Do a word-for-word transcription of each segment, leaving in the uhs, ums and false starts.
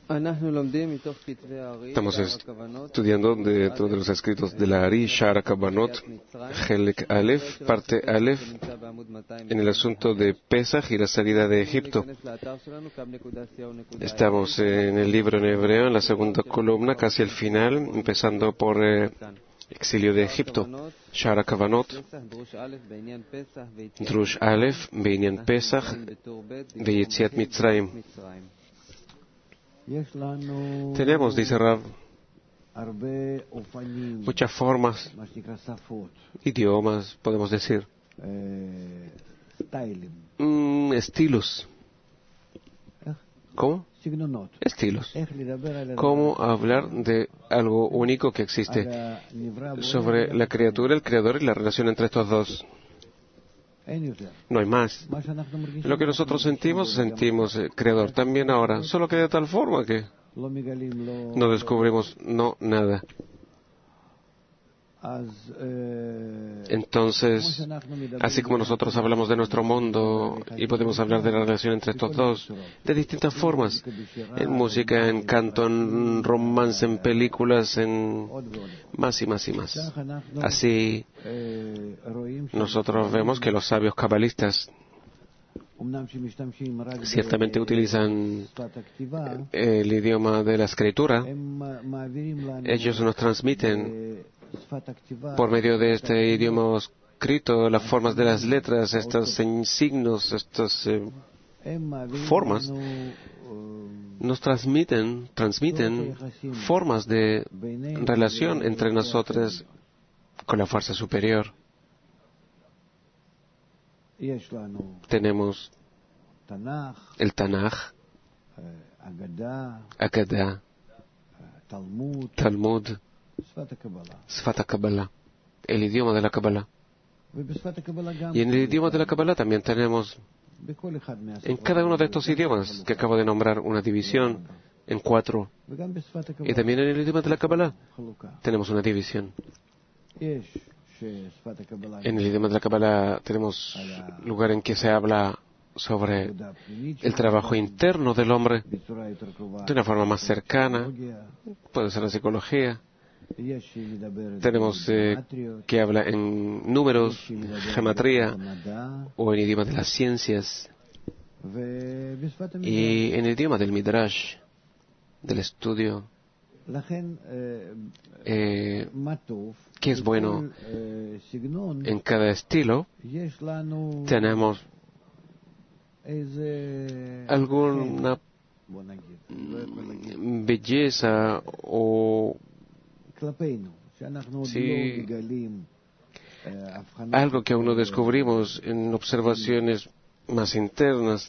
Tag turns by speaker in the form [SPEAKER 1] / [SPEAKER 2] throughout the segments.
[SPEAKER 1] Estamos estudiando dentro de los escritos de la Ari, Sha'ar HaKavanot, Helek Aleph, parte Aleph, en el asunto de Pesach y la salida de Egipto. Estamos en el libro en hebreo, en la segunda columna, casi al final, empezando por eh, exilio de Egipto. Sha'ar HaKavanot, Drush Aleph, Beinyan Pesach, Veyetziat Mitzrayim. Tenemos, dice Rav, muchas formas, idiomas, podemos decir, mm, estilos. ¿Cómo? Estilos. ¿Cómo hablar de algo único que existe sobre la criatura, el creador y la relación entre estos dos? No hay más. Lo que nosotros sentimos, sentimos el creador también ahora, solo que de tal forma que no descubrimos no nada. Entonces, así como nosotros hablamos de nuestro mundo y podemos hablar de la relación entre estos dos de distintas formas, en música, en canto, en romance, en películas, en más y más y más. Así, nosotros vemos que los sabios cabalistas ciertamente utilizan el idioma de la escritura. Ellos nos transmiten por medio de este idioma escrito las formas de las letras, estos signos, estas eh, formas nos transmiten, transmiten formas de relación entre nosotros con la fuerza superior. Tenemos el Tanaj, Agadah, Talmud, Sfat HaKabbalah, el idioma de la Kabbalah. Y en el idioma de la Kabbalah también tenemos, en cada uno de estos idiomas que acabo de nombrar, una división en cuatro. Y también en el idioma de la Kabbalah tenemos una división. En el idioma de la Kabbalah tenemos lugar en que se habla sobre el trabajo interno del hombre de una forma más cercana, puede ser la psicología. Tenemos eh, que habla en números, gematría, o en idioma de las ciencias, y en el idioma del Midrash, del estudio, eh, que es bueno en cada estilo. Tenemos alguna belleza o sí, algo que aún no descubrimos en observaciones más internas.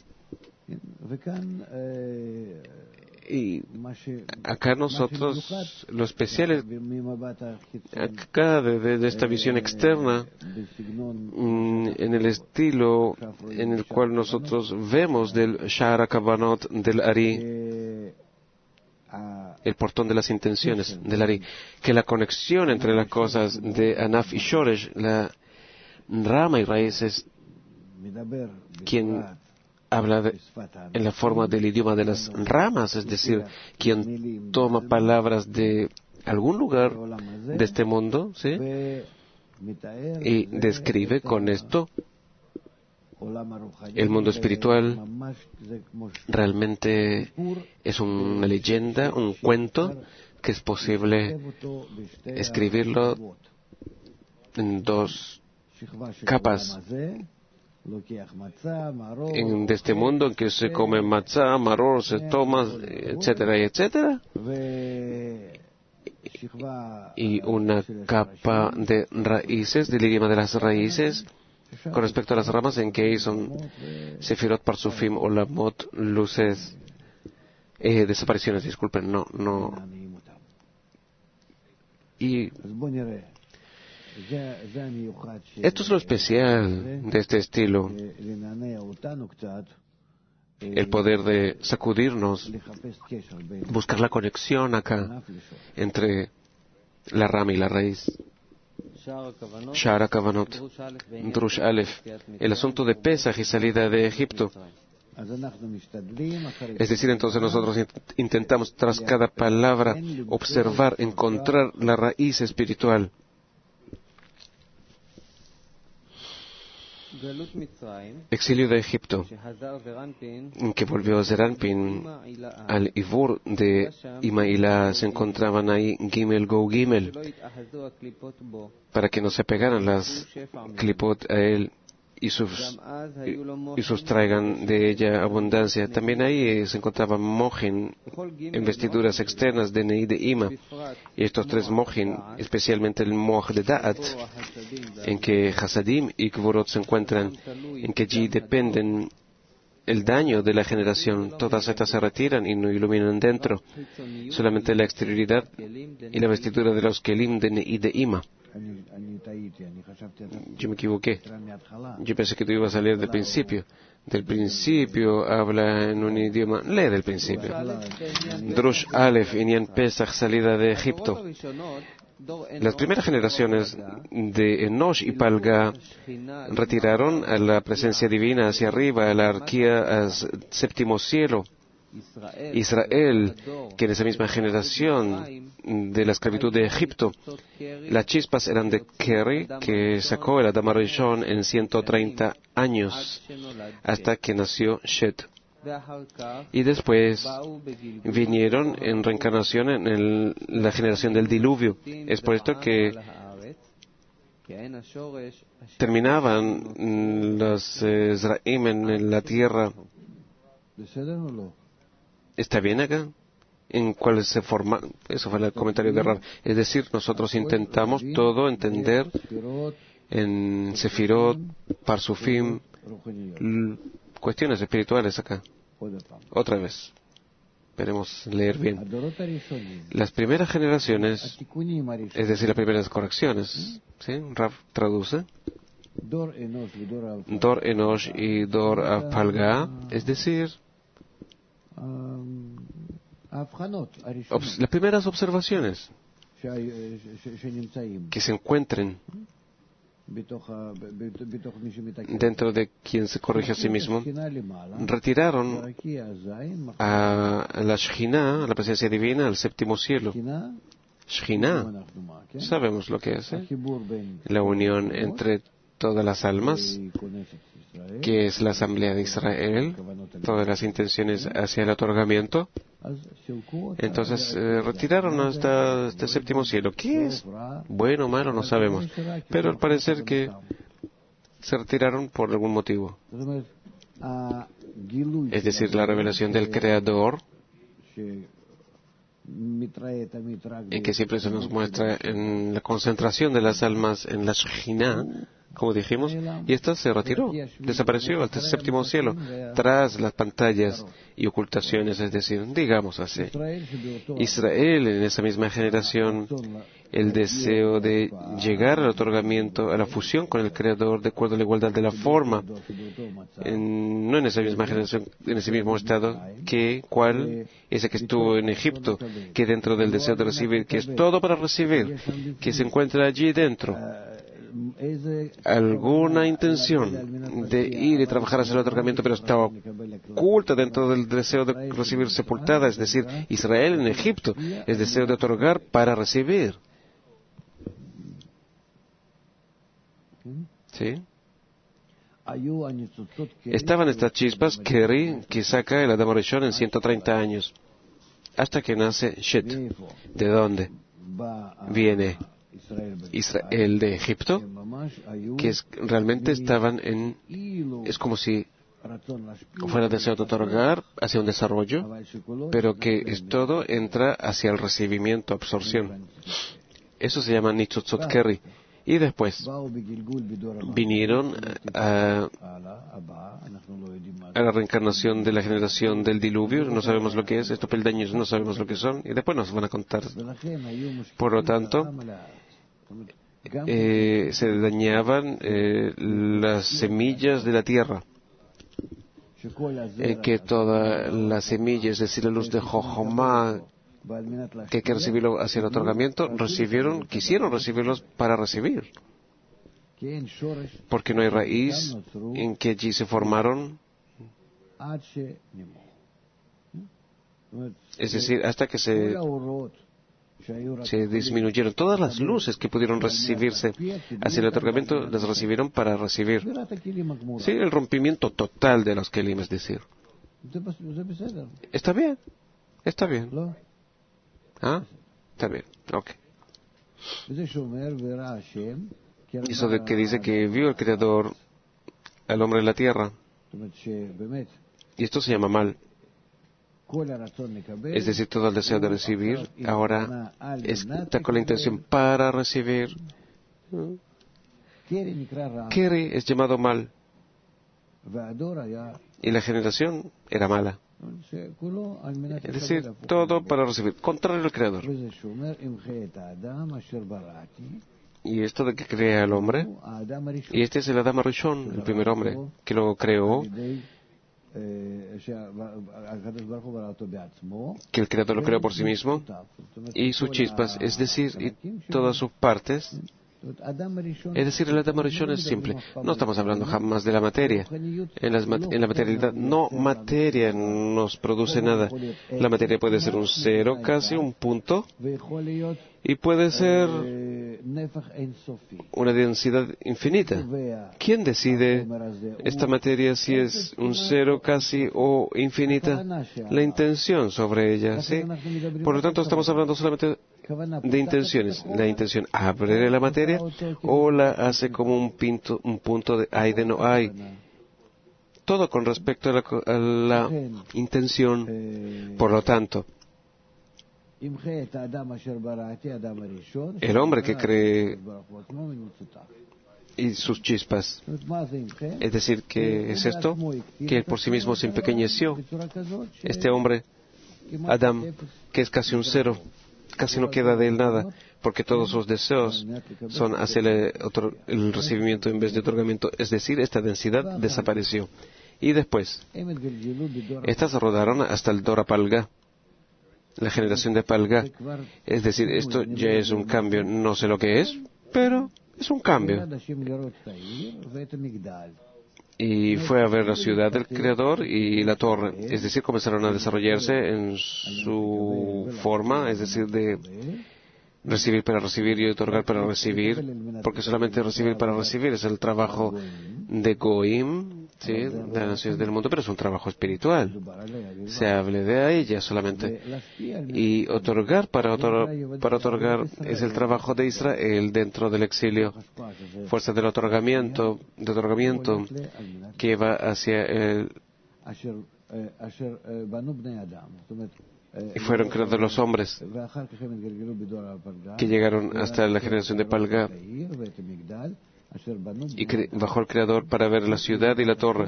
[SPEAKER 1] Y acá nosotros, lo especial es, acá de, de esta visión externa, en el estilo en el cual nosotros vemos del Sha'ar HaKavanot, del Ari, el portón de las intenciones del Ari, que la conexión entre las cosas de Anaf y Shoresh, la rama y raíz, es quien habla de, en la forma del idioma de las ramas, es decir, quien toma palabras de algún lugar de este mundo, ¿sí?, y describe con esto el mundo espiritual. Realmente es una leyenda, un cuento, que es posible escribirlo en dos capas. En, de este mundo en que se come matzah, maror, se toma, etcétera, y etcétera. Y una capa de raíces, del idioma de las raíces, con respecto a las ramas, en que son Sefirot, Parsufim, Olamot, luces, eh, desapariciones, disculpen, no, no. Y esto es lo especial de este estilo, el poder de sacudirnos, buscar la conexión acá entre la rama y la raíz. Sha'ar HaKavanot, Drush Aleph, el asunto de Pesach y salida de Egipto. Es decir, entonces nosotros intentamos tras cada palabra observar, encontrar la raíz espiritual. Exilio de Egipto, que volvió a Zeranpin al Ivur de Imailá, se encontraban ahí Gimel Go Gimel, para que no se pegaran las clipot a él y, sus, y, y sustraigan de ella abundancia. También ahí se encontraban mojin en vestiduras externas de Nei de Ima, y estos tres mojin, especialmente el moj de Da'at, en que Hasadim y Gvorot se encuentran, en que allí dependen el daño de la generación. Todas estas se retiran y no iluminan dentro, solamente la exterioridad y la vestidura de los Kelim de Nei de Ima. Yo me equivoqué. Yo pensé que tú ibas a leer del principio. Del principio habla en un idioma. Lee del principio. Drush Aleph, Inyan Pesach, salida de Egipto. Las primeras generaciones de Enosh y Palga retiraron a la presencia divina hacia arriba, a la arquía, al séptimo cielo. Israel, que en esa misma generación de la esclavitud de Egipto, las chispas eran de Keri, que sacó el Adam Arishon en ciento treinta años, hasta que nació Shet. Y después vinieron en reencarnación en el, la generación del diluvio. Es por esto que terminaban los eh, Zraim en la tierra. ¿Está bien acá? ¿En cuál se forma? Eso fue el comentario de Rab. Es decir, nosotros intentamos todo entender en Sefirot, Parsufim, cuestiones espirituales acá. Otra vez. Esperemos leer bien. Las primeras generaciones, es decir, las primeras correcciones, ¿sí? Rab traduce. Dor Enosh y Dor Apalga, es decir, Obs- las primeras observaciones que se encuentren dentro de quien se corrige a sí mismo, retiraron a la Shekhinah, a la presencia divina, al séptimo cielo. Shekhinah, sabemos lo que es, ¿eh? La unión entre todas las almas, que es la Asamblea de Israel, todas las intenciones hacia el otorgamiento. Entonces eh, retiraron hasta este séptimo cielo. ¿Qué es? Bueno o malo, no sabemos. Pero al parecer que se retiraron por algún motivo. Es decir, la revelación del Creador, en que siempre se nos muestra en la concentración de las almas en la Shekhinah, como dijimos, y esta se retiró, desapareció al séptimo cielo, tras las pantallas y ocultaciones, es decir, digamos así. Israel, en esa misma generación, el deseo de llegar al otorgamiento, a la fusión con el Creador, de acuerdo a la igualdad de la forma, en, no en esa misma generación, en ese mismo estado, que cuál, ese que estuvo en Egipto, que dentro del deseo de recibir, que es todo para recibir, que se encuentra allí dentro, alguna intención de ir y trabajar hacia el otorgamiento, pero está oculta dentro del deseo de recibir sepultada, es decir, Israel en Egipto, el deseo de otorgar para recibir. ¿Sí? Estaban estas chispas Keri, que saca el Adam Arishon en ciento treinta años, hasta que nace Shet. ¿De dónde viene Israel de Egipto? Que es, realmente estaban en, es como si fuera deseo de otorgar hacia un desarrollo, pero que es todo entra hacia el recibimiento, absorción. Eso se llama Nitzutzot Keri. Y después vinieron a, a la reencarnación de la generación del diluvio. No sabemos lo que es. Estos peldaños no sabemos lo que son. Y después nos van a contar. Por lo tanto, eh, se dañaban eh, las semillas de la tierra. Eh, que todas las semillas, es decir, la luz de Jochomá, que hay que recibirlo hacia el otorgamiento, recibieron, quisieron recibirlos para recibir. Porque no hay raíz en que allí se formaron Es decir, hasta que se, se disminuyeron todas las luces que pudieron recibirse hacia el otorgamiento, las recibieron para recibir. Sí, el rompimiento total de los kelim, es decir. Está bien, está bien. ¿Ah? Está bien, ok. Eso de que dice que vio el Creador al hombre en la tierra. Y esto se llama mal. Es decir, todo el deseo de recibir ahora está con la intención para recibir. Keri es llamado mal. Y la generación era mala. Es decir, todo para recibir, contrario al Creador. Y esto de que crea al hombre, y este es el Adam Rishon, el primer hombre, que lo creó, que el Creador lo creó por sí mismo, y sus chispas, es decir, y todas sus partes. Es decir, el Adam Rishon es simple. No estamos hablando jamás de la materia. En, las, en la materialidad, no materia nos produce nada. La materia puede ser un cero, casi un punto, y puede ser una densidad infinita. ¿Quién decide esta materia si es un cero casi o infinita? La intención sobre ella, ¿sí? Por lo tanto, estamos hablando solamente de intenciones. La intención abre la materia o la hace como un, pinto, un punto de hay de no hay. Todo con respecto a la, a la intención. Por lo tanto, el hombre que cree y sus chispas, es decir, ¿qué es esto? Que él por sí mismo se empequeñeció. Este hombre, Adam, que es casi un cero, casi no queda de él nada, porque todos sus deseos son hacia el, otro, el recibimiento en vez de otorgamiento. Es decir, esta densidad desapareció. Y después, estas rodaron hasta el Dora Palga, la generación de Palga. Es decir, esto ya es un cambio. No sé lo que es, pero es un cambio. Y fue a ver la ciudad del Creador y la torre. Es decir, comenzaron a desarrollarse en su forma, es decir, de recibir para recibir y otorgar para recibir, porque solamente recibir para recibir es el trabajo de Goim, ¿sí?, de las naciones del mundo, pero es un trabajo espiritual. Se hable de ella solamente. Y otorgar para, otor para otorgar es el trabajo de Israel dentro del exilio. Fuerza del otorgamiento, de otorgamiento que va hacia el... Y fueron creados los hombres que llegaron hasta la generación de Palga y bajó el Creador para ver la ciudad y la torre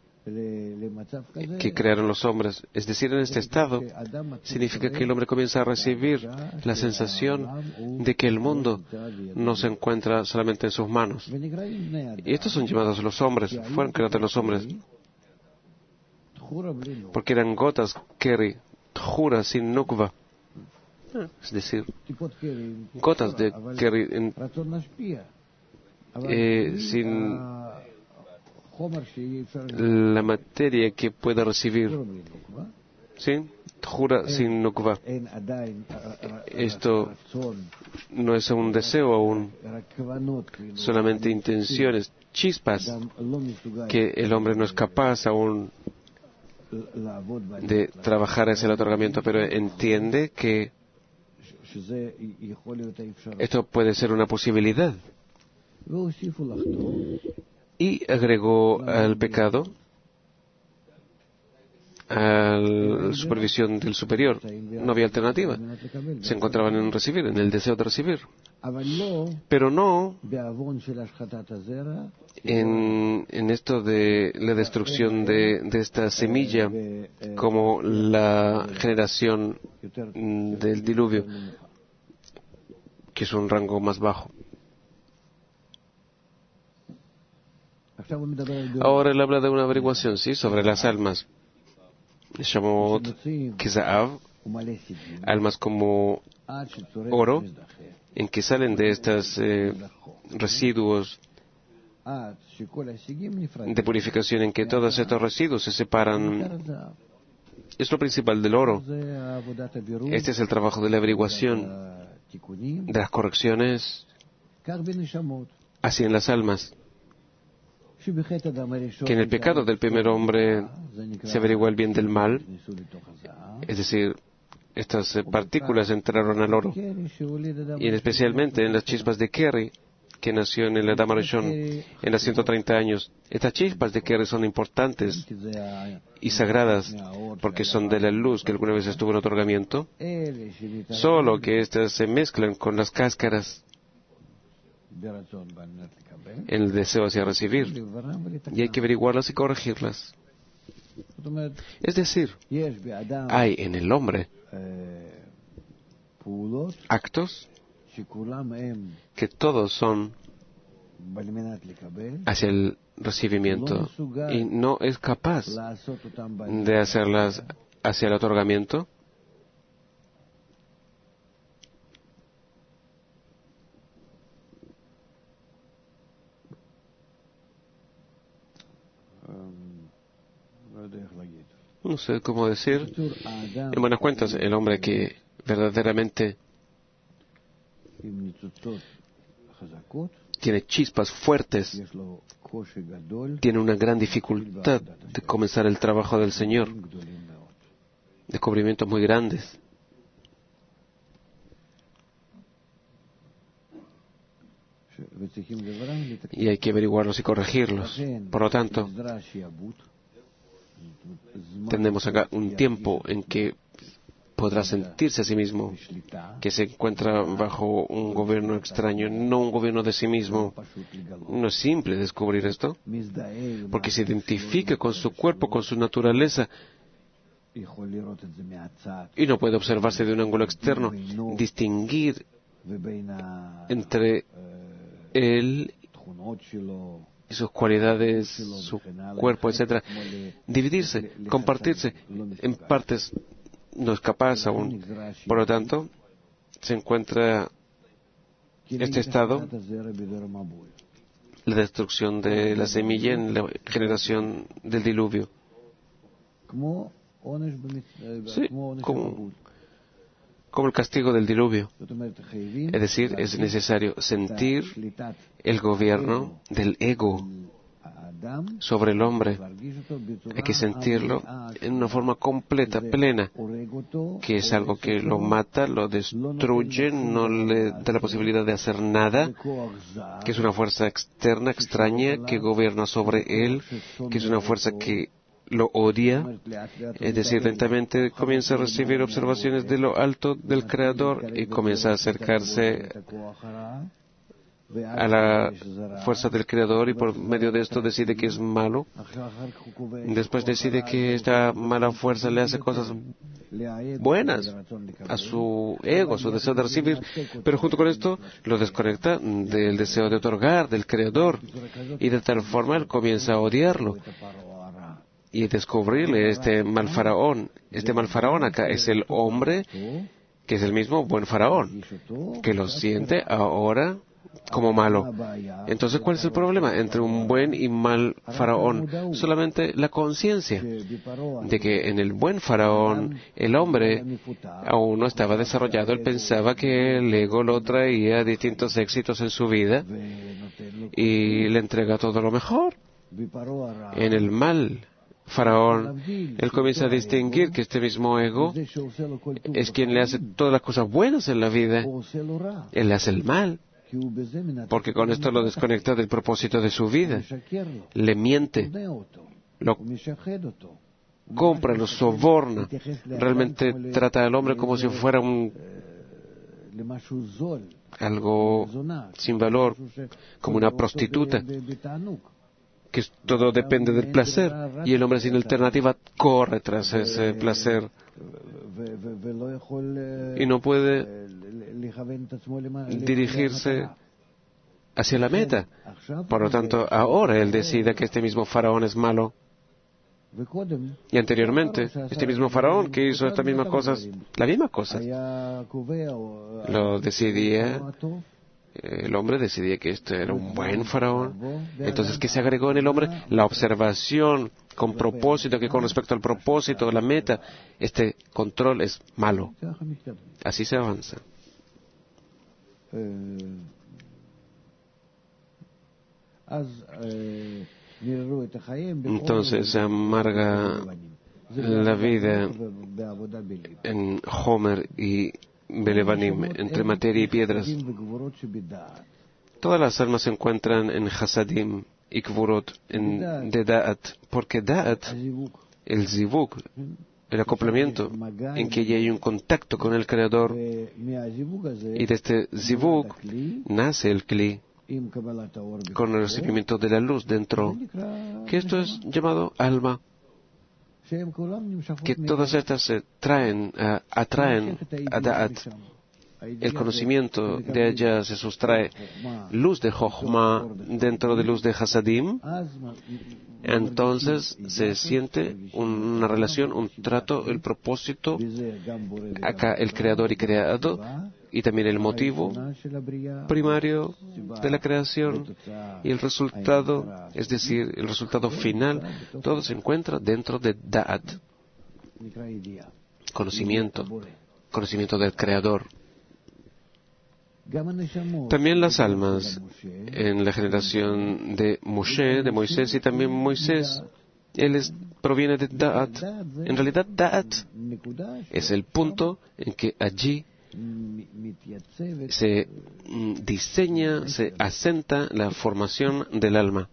[SPEAKER 1] que crearon los hombres. Es decir, en este estado significa que el hombre comienza a recibir la sensación de que el mundo no se encuentra solamente en sus manos. Y estos son llamados los hombres, fueron creados los hombres porque eran gotas Keri, Jura sin nukva, es decir, gotas de Keri en, eh, sin la materia que pueda recibir, ¿sí? Jura sin nukva. Esto no es un deseo aún, solamente intenciones, chispas que el hombre no es capaz aún de trabajar hacia el otorgamiento, pero entiende que esto puede ser una posibilidad. Y agregó al pecado a la supervisión del superior. No había alternativa. Se encontraban en recibir, en el deseo de recibir. Pero no en, en esto de la destrucción de, de esta semilla como la generación del diluvio, que es un rango más bajo. Ahora él habla de una averiguación, ¿sí?, sobre las almas. Shamot Kizaav, almas como oro, en que salen de estos eh, residuos de purificación en que todos estos residuos se separan. Es lo principal del oro. Este es el trabajo de la averiguación, de las correcciones, así en las almas. Que en el pecado del primer hombre se averigua el bien del mal, es decir, estas partículas entraron al oro, y especialmente en las chispas de Keri, que nació en el Adam Arishon en los ciento treinta años. Estas chispas de Keri son importantes y sagradas porque son de la luz que alguna vez estuvo en otorgamiento, solo que estas se mezclan con las cáscaras en el deseo hacia recibir, y hay que averiguarlas y corregirlas. Es decir, hay en el hombre actos que todos son hacia el recibimiento y no es capaz de hacerlas hacia el otorgamiento. No sé cómo decir. En buenas cuentas, el hombre que verdaderamente tiene chispas fuertes, tiene una gran dificultad de comenzar el trabajo del Señor. Descubrimientos muy grandes. Y hay que averiguarlos y corregirlos. Por lo tanto, tenemos acá un tiempo en que podrá sentirse a sí mismo que se encuentra bajo un gobierno extraño, no un gobierno de sí mismo. No es simple descubrir esto, porque se identifica con su cuerpo, con su naturaleza, y no puede observarse de un ángulo externo, distinguir entre él y sus cualidades, su cuerpo, etcétera. Dividirse, compartirse en partes, no es capaz aún. Por lo tanto, se encuentra este estado, la destrucción de la semilla en la generación del diluvio. Sí, como, como el castigo del diluvio. Es decir, es necesario sentir el gobierno del ego sobre el hombre. Hay que sentirlo en una forma completa, plena, que es algo que lo mata, lo destruye, no le da la posibilidad de hacer nada, que es una fuerza externa, extraña, que gobierna sobre él, que es una fuerza que lo odia, es decir, lentamente comienza a recibir observaciones de lo alto del Creador y comienza a acercarse a la fuerza del Creador, y por medio de esto decide que es malo. Después decide que esta mala fuerza le hace cosas buenas a su ego, a su deseo de recibir, pero junto con esto lo desconecta del deseo de otorgar, del Creador, y de tal forma él comienza a odiarlo y descubrirle este mal faraón. Este mal faraón acá es el hombre, que es el mismo buen faraón, que lo siente ahora como malo. Entonces, ¿cuál es el problema entre un buen y mal faraón? Solamente la conciencia de que en el buen faraón el hombre aún no estaba desarrollado. Él pensaba que el ego lo traía distintos éxitos en su vida y le entrega todo lo mejor. En el mal faraón, él comienza a distinguir que este mismo ego es quien le hace todas las cosas buenas en la vida. Él le hace el mal, porque con esto lo desconecta del propósito de su vida. Le miente, lo compra, lo soborna. Realmente trata al hombre como si fuera un algo sin valor, como una prostituta, que todo depende del placer, y el hombre sin alternativa corre tras ese placer y no puede dirigirse hacia la meta. Por lo tanto, ahora él decide que este mismo faraón es malo. Y anteriormente, este mismo faraón que hizo estas mismas cosas, la misma cosa, lo decidía el hombre decidía que este era un buen faraón. Entonces, ¿qué se agregó en el hombre? La observación con propósito, que con respecto al propósito, la meta, este control es malo. Así se avanza. Entonces se amarga la vida en Homer y Belevanim, entre materia y piedras. Todas las almas se encuentran en Hasadim y Kvorot, en de Da'at, porque Da'at, el Zivuk, el acoplamiento, en que ya hay un contacto con el Creador, y de este Zivuk nace el Kli, con el recibimiento de la luz dentro, que esto es llamado alma, que todas estas se traen, uh, atraen a Da'at. El conocimiento de allá se sustrae luz de Jochma dentro de luz de Hasadim. Entonces se siente una relación, un trato, el propósito, acá el creador y creado, y también el motivo primario de la creación y el resultado, es decir, el resultado final, todo se encuentra dentro de Da'at, conocimiento, conocimiento del creador. También las almas en la generación de Moshe, de Moisés, y también Moisés, él es, proviene de Da'at. En realidad, Da'at es el punto en que allí se diseña, se asenta la formación del alma.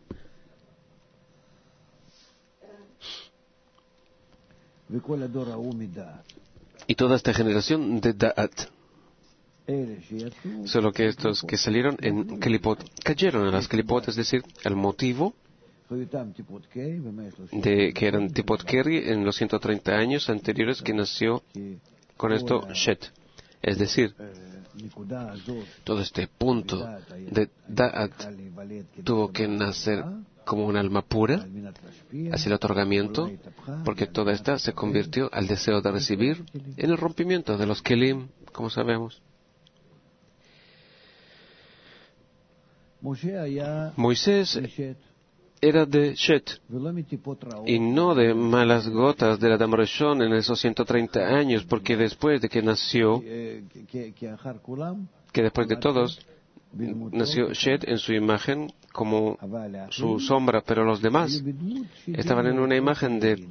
[SPEAKER 1] Y toda esta generación de Da'at. Solo que estos que salieron en Kelipot cayeron en las Kelipot, es decir, el motivo de que eran Tipot Keri en los ciento treinta años anteriores que nació con esto Shet. Es decir, todo este punto de Da'at tuvo que nacer como un alma pura hacia el otorgamiento, porque toda esta se convirtió al deseo de recibir en el rompimiento de los Kelim, como sabemos. Moisés era de Shet y no de malas gotas de la Adam Rishon en esos ciento treinta años, porque después de que nació, que después de todos, nació Shet en su imagen como su sombra, pero los demás estaban en una imagen de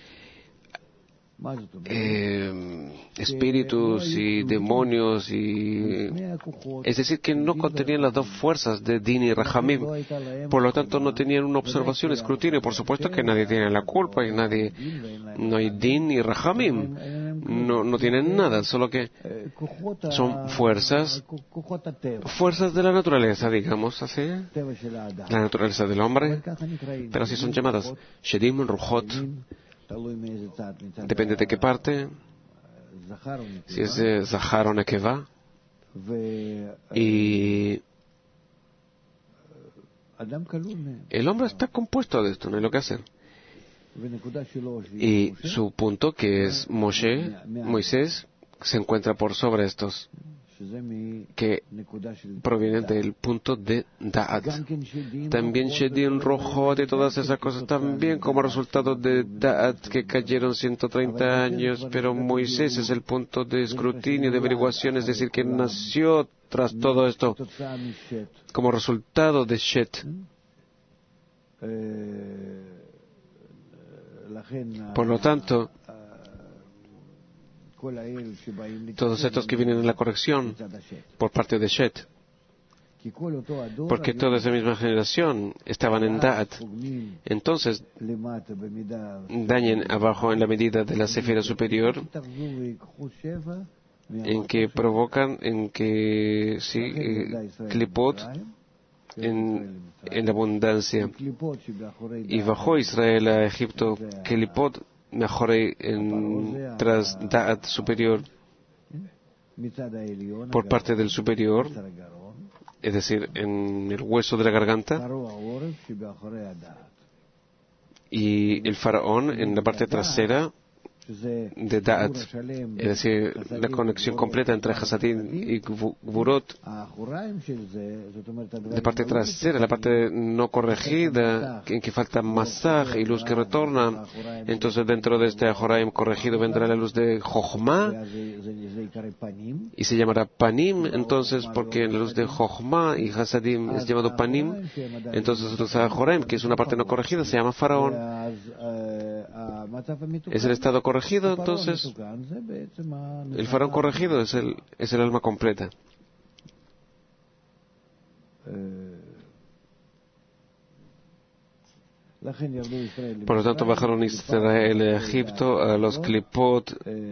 [SPEAKER 1] Eh, espíritus y demonios, y es decir, que no contenían las dos fuerzas de Din y Rahamim, por lo tanto no tenían una observación, escrutinio. Por supuesto que nadie tiene la culpa y nadie, no hay Din ni Rahamim, no, no tienen nada, solo que son fuerzas, fuerzas de la naturaleza, digamos así, la naturaleza del hombre, pero así son llamadas Shedim, Ruchot. Depende de qué parte, si es de Zahar o Nekeva. Y el hombre está compuesto de esto, no hay lo que hacer. Y su punto, que es Moshe, Moisés, se encuentra por sobre estos, que provienen del punto de Da'at. También Shedim, Rojot y todas esas cosas también como resultado de Da'at, que cayeron ciento treinta años, pero Moisés es el punto de escrutinio, de averiguación, es decir, que nació tras todo esto como resultado de Shet. Por lo tanto, todos estos que vienen en la corrección por parte de Shet, porque toda esa misma generación estaban en Da'at, entonces dañen abajo en la medida de la sefira superior, en que provocan, en que sí, eh, Klipot en, en la abundancia, y bajó Israel a Egipto Klipot mejoré en, tras Da'at superior, por parte del superior, es decir, en el hueso de la garganta, y el faraón en la parte trasera de Da'at, es decir, la conexión completa entre Hasadim y Gvurot. De parte trasera, la parte no corregida, en que falta masaj y luz que retorna. Entonces dentro de este Ajoraim corregido vendrá la luz de Jochma y se llamará Panim, entonces porque la luz de Jochma y Hasadim es llamado Panim, entonces el Ajoraim, que es una parte no corregida, se llama Faraón. Es el estado corregido, entonces el Faraón corregido es el, es el alma completa. Por lo tanto, bajaron Israel de Egipto a los Klipot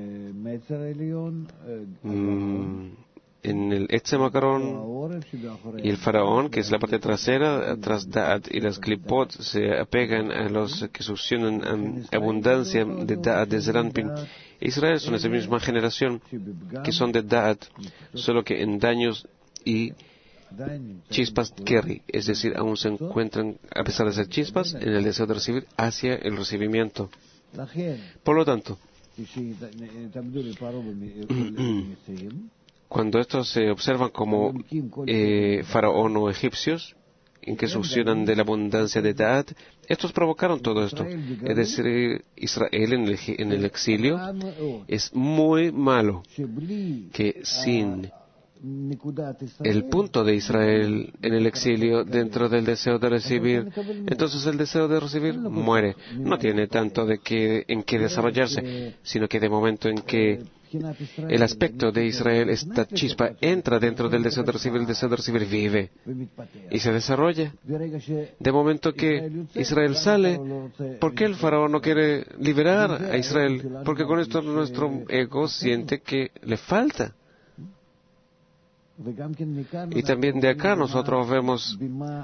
[SPEAKER 1] mmm, en el Etzemacaron, y el faraón, que es la parte trasera, tras Da'at, y las Klipot se apegan a los que succionan abundancia de Da'at de Zeranpin. Israel son esa misma generación que son de Da'at, solo que en daños y chispas Keri, es decir, aún se encuentran, a pesar de ser chispas, en el deseo de recibir hacia el recibimiento. Por lo tanto, cuando estos se observan como eh, faraón o egipcios, en que succionan de la abundancia de Da'at, estos provocaron todo esto. Es decir, Israel en el, en el exilio es muy malo, que sin el punto de Israel en el exilio dentro del deseo de recibir, entonces el deseo de recibir muere. No tiene tanto de que, en qué desarrollarse, sino que de momento en que el aspecto de Israel, esta chispa, entra dentro del deseo de recibir, el deseo de recibir vive y se desarrolla. De momento que Israel sale, ¿por qué el faraón no quiere liberar a Israel? Porque con esto nuestro ego siente que le falta. Y también de acá nosotros vemos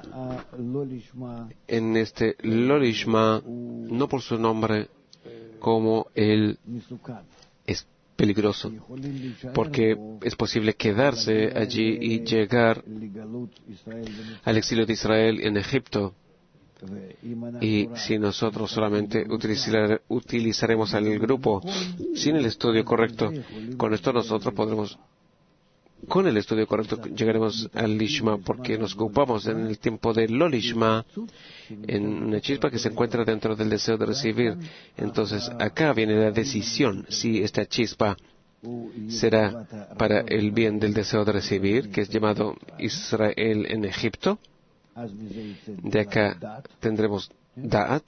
[SPEAKER 1] en este Lolishma, no por su nombre, como él es peligroso, porque es posible quedarse allí y llegar al exilio de Israel en Egipto. Y si nosotros solamente utilizar, utilizaremos al grupo sin el estudio correcto, con esto nosotros podremos, con el estudio correcto llegaremos al Lishma, porque nos ocupamos en el tiempo de lo Lishma, en una chispa que se encuentra dentro del deseo de recibir. Entonces acá viene la decisión si esta chispa será para el bien del deseo de recibir, que es llamado Israel en Egipto. De acá tendremos Da'at,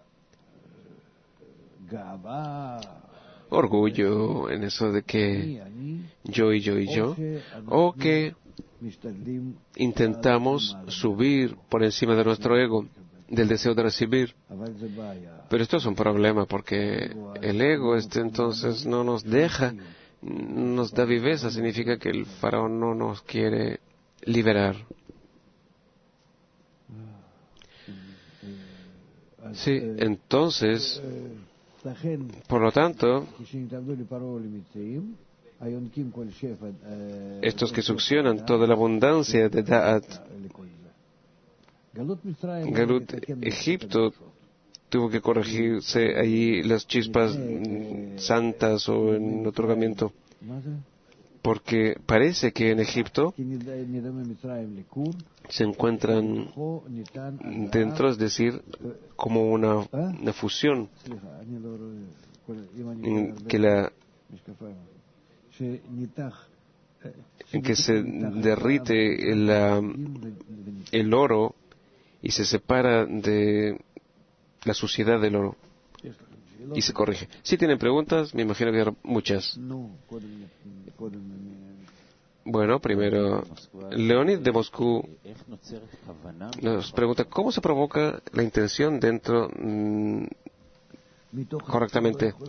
[SPEAKER 1] orgullo en eso de que yo y yo y yo, o que intentamos subir por encima de nuestro ego, del deseo de recibir. Pero esto es un problema, porque el ego este entonces no nos deja, nos da viveza, significa que el faraón no nos quiere liberar. Sí, entonces, por lo tanto, estos que succionan toda la abundancia de Da'at, Galut, Egipto, tuvo que corregirse allí las chispas santas o en otorgamiento, porque parece que en Egipto se encuentran dentro, es decir, como una, una fusión en que la en que se derrite la, el oro y se separa de la suciedad del oro y se corrige. Si tienen preguntas, me imagino que hay muchas. Bueno, primero, Leonid de Moscú nos pregunta cómo se provoca la intención dentro mmm, correctamente.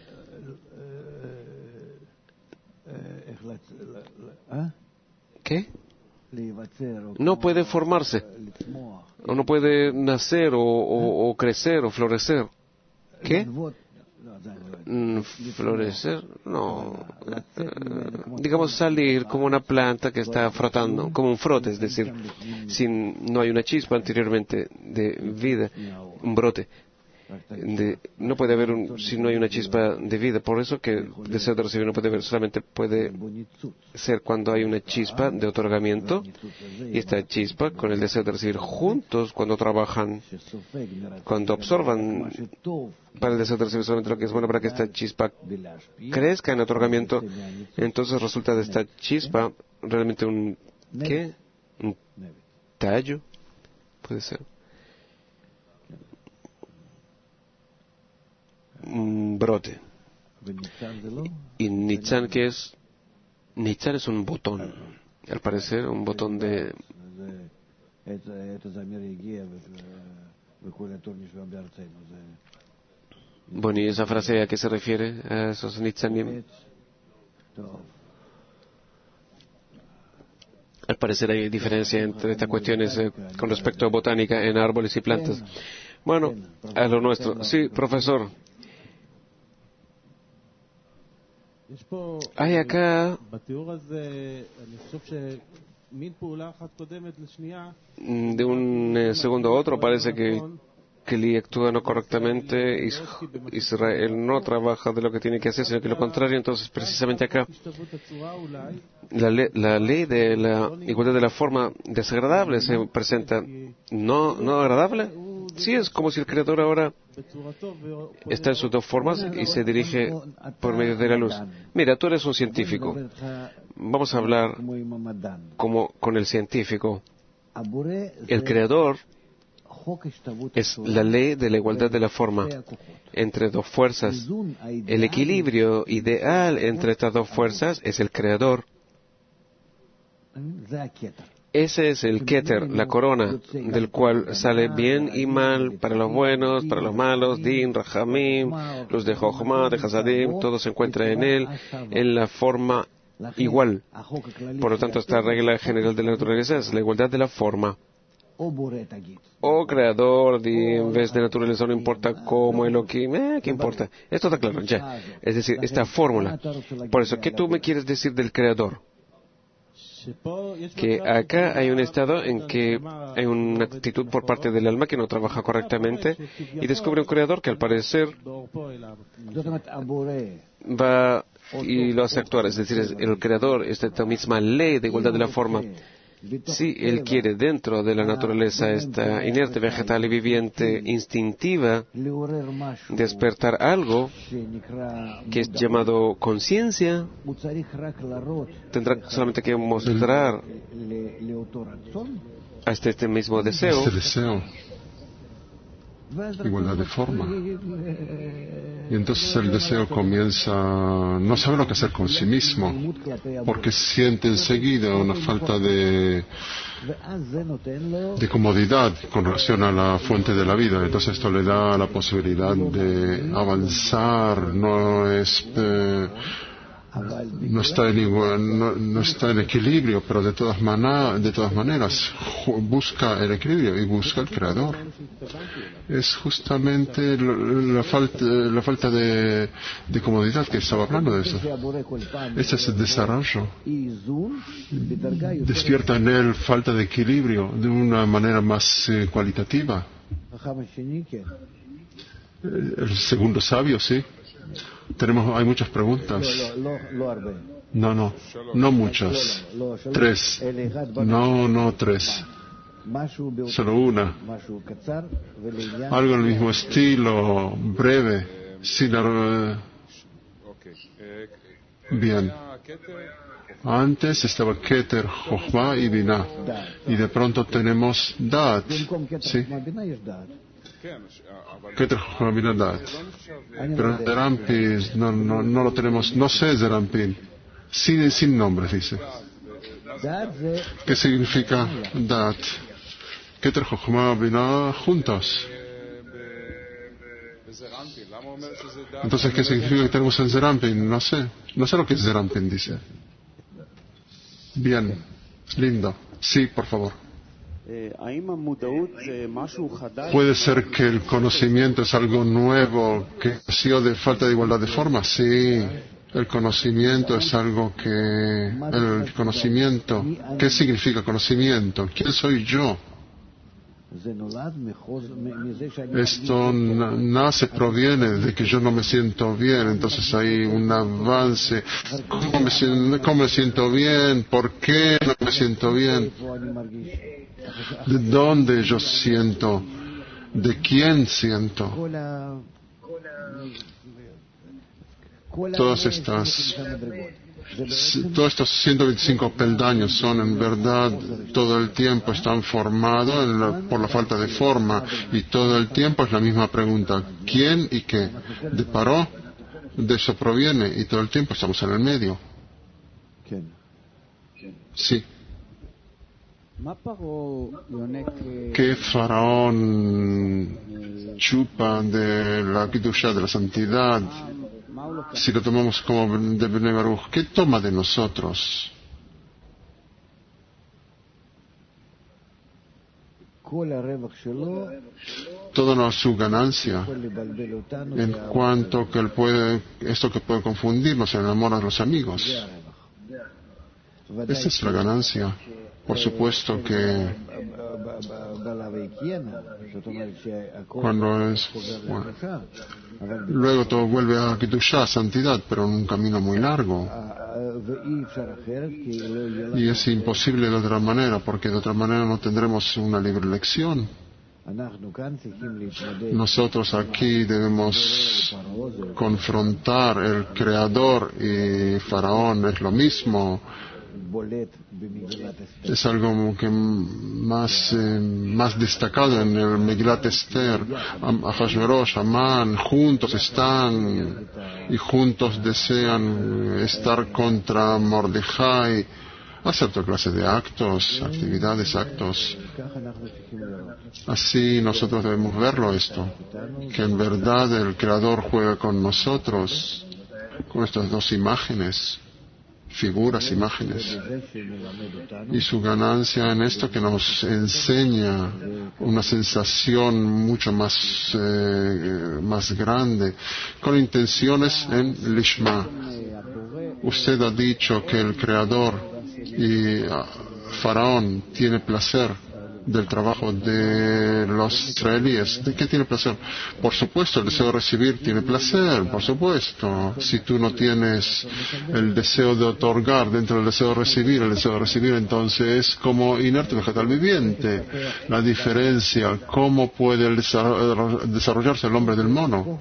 [SPEAKER 1] ¿Qué? No puede formarse, o no puede nacer, o, o, o crecer, o florecer. ¿Qué? Mm, florecer, no. Uh, digamos salir como una planta que está frotando, como un frote, es decir, si no hay una chispa anteriormente de vida, un brote. de, no puede haber un, si no hay una chispa de vida. Por eso que el deseo de recibir no puede haber, solamente puede ser cuando hay una chispa de otorgamiento, y esta chispa con el deseo de recibir juntos, cuando trabajan, cuando absorban para el deseo de recibir solamente lo que es bueno para que esta chispa crezca en otorgamiento, entonces resulta de esta chispa realmente un, ¿qué? Un tallo, puede ser. Un brote. Y Nitzan, ¿qué es? Nitzan es un botón, al parecer un botón de... Bueno, ¿y esa frase a qué se refiere? ¿A esos Nitzanim? Al parecer hay diferencia entre estas cuestiones eh, con respecto a botánica en árboles y plantas. Bueno, a lo nuestro. Sí, profesor. Hay acá de un eh, segundo a otro parece que Kli actúa no correctamente, Israel no trabaja de lo que tiene que hacer, sino que lo contrario. Entonces, precisamente acá, la, le, la ley de la igualdad de la forma desagradable se presenta. ¿No, no agradable? Sí, es como si el Creador ahora está en sus dos formas y se dirige por medio de la luz. Mira, tú eres un científico. Vamos a hablar como con el científico. El Creador es la ley de la igualdad de la forma entre dos fuerzas. El equilibrio ideal entre estas dos fuerzas es el Creador. Ese es el Keter, la corona, del cual sale bien y mal para los buenos, para los malos, Din, Rahamim, los de Jochma, de Hasadim, todo se encuentra en él, en la forma igual. Por lo tanto, esta regla general de la naturaleza es la igualdad de la forma. O creador, de, en vez de naturaleza, no importa cómo, Elohim, eh, ¿qué importa? Esto está claro, ya. Es decir, esta fórmula. Por eso, ¿qué tú me quieres decir del creador? Que acá hay un estado en que hay una actitud por parte del alma que no trabaja correctamente y descubre un creador que al parecer va y lo hace actuar. Es decir, el creador, esta misma ley de igualdad de la forma. Si él quiere dentro de la naturaleza esta inerte, vegetal y viviente, instintiva, despertar algo que es llamado conciencia, tendrá solamente que mostrar hasta este mismo deseo.
[SPEAKER 2] Este deseo. Igualdad de forma. Y entonces el deseo comienza, no sabe lo que hacer con sí mismo, porque siente enseguida una falta de, de comodidad con relación a la fuente de la vida. Entonces esto le da la posibilidad de avanzar, no es... Eh, No está, en igual, no, no está en equilibrio, pero de todas, mana, de todas maneras busca el equilibrio y busca el Creador. Es justamente la falta, la falta de, de comodidad que estaba hablando de eso. Este es el desarrollo. Despierta en él falta de equilibrio de una manera más eh, cualitativa. El segundo sabio, sí. Tenemos, hay muchas preguntas. No, no, no muchas. Tres. No, no tres. Solo una. Algo en el mismo estilo, breve, sin la... Bien. Antes estaba Keter, Jochma y Binah. Y de pronto tenemos Daat. ¿Sí? Keter, Jochma, Binah, Daat. Pero Zerampin no, no, no lo tenemos. No sé Zerampin. Sin, sin nombre, dice. ¿Qué significa Daat? Keter, Jochma, Binah juntos. Entonces, ¿qué significa que tenemos en Zerampin? No sé. No sé lo que es Zerampin, dice. Bien. Lindo. Sí, por favor. ¿Puede ser que el conocimiento es algo nuevo que nació de falta de igualdad de forma? Sí. El conocimiento es algo que... El conocimiento... ¿Qué significa conocimiento? ¿Quién soy yo? Esto nace, proviene de que yo no me siento bien, entonces hay un avance. ¿Cómo me siento, cómo me siento bien? ¿Por qué no me siento bien? ¿De dónde yo siento? ¿De quién siento? Todas estas, todos estos ciento veinticinco peldaños son en verdad todo el tiempo están formados en la, por la falta de forma, y todo el tiempo es la misma pregunta: ¿quién y qué? De Paró, de eso proviene, y todo el tiempo estamos en el medio. Sí. ¿Qué faraón chupa de la Kiddushá, de la santidad? Si lo tomamos como de Bnei Baruch, ¿qué toma de nosotros? Toda su ganancia, en cuanto que él puede, esto que puede confundirnos en el amor a los amigos. Esa es la ganancia. Por supuesto que cuando es, bueno, luego todo vuelve a Kiddushá, santidad, pero en un camino muy largo. Y es imposible de otra manera, porque de otra manera no tendremos una libre elección. Nosotros aquí debemos confrontar el Creador y Faraón, es lo mismo. Es algo que más, eh, más destacado en el Megilat Esther. Ahashverosh, Amán, juntos están y juntos desean estar contra Mordejai, hacer toda clase de actos, actividades, actos. Así nosotros debemos verlo esto, que en verdad el Creador juega con nosotros, con estas dos imágenes, figuras, imágenes, y su ganancia en esto que nos enseña una sensación mucho más eh, más grande, con intenciones en Lishma. Usted ha dicho que el Creador y uh, Faraón tiene placer del trabajo de los israelíes. ¿De qué tiene placer? Por supuesto, el deseo de recibir tiene placer, por supuesto. Si tú no tienes el deseo de otorgar dentro del deseo de recibir, el deseo de recibir entonces es como inerte vegetal viviente. La diferencia, ¿cómo puede desarrollarse el hombre del mono?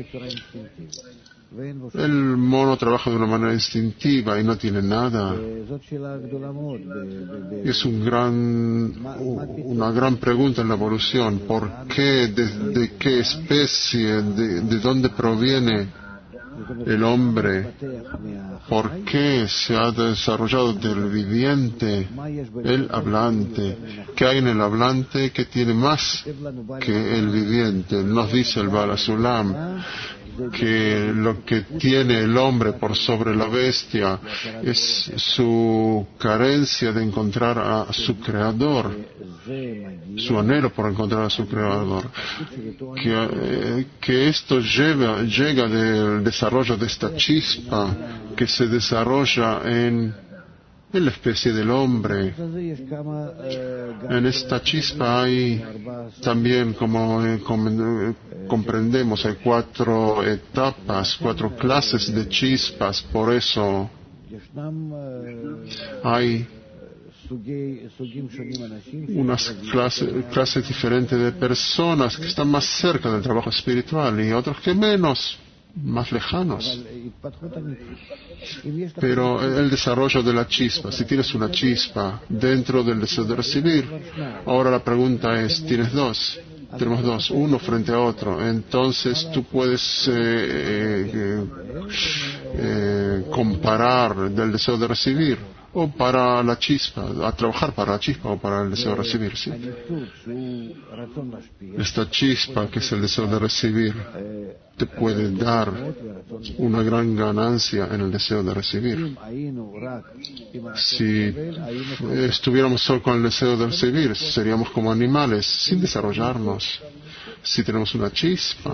[SPEAKER 2] El mono trabaja de una manera instintiva y no tiene nada. Es un gran, una gran pregunta en la evolución. ¿Por qué? ¿De, de qué especie? De, ¿De dónde proviene el hombre? ¿Por qué se ha desarrollado del viviente el hablante? ¿Qué hay en el hablante que tiene más que el viviente? Nos dice el Baal HaSulam que lo que tiene el hombre por sobre la bestia es su carencia de encontrar a su Creador, su anhelo por encontrar a su Creador, que, eh, que esto lleva, llega del desarrollo de esta chispa que se desarrolla en en la especie del hombre. En esta chispa hay también, como eh, com, comprendemos, hay cuatro etapas, cuatro clases de chispas. Por eso hay unas clases, clases diferentes de personas que están más cerca del trabajo espiritual y otros que menos, más lejanos. Pero el desarrollo de la chispa, si tienes una chispa dentro del deseo de recibir, ahora la pregunta es, ¿tienes dos? Tenemos dos, uno frente a otro. Entonces tú puedes eh, eh, eh, comparar del deseo de recibir o para la chispa, a trabajar para la chispa o para el deseo de recibir, ¿sí? Esta chispa que es el deseo de recibir te puede dar una gran ganancia en el deseo de recibir. Si estuviéramos solo con el deseo de recibir, seríamos como animales sin desarrollarnos. Si tenemos una chispa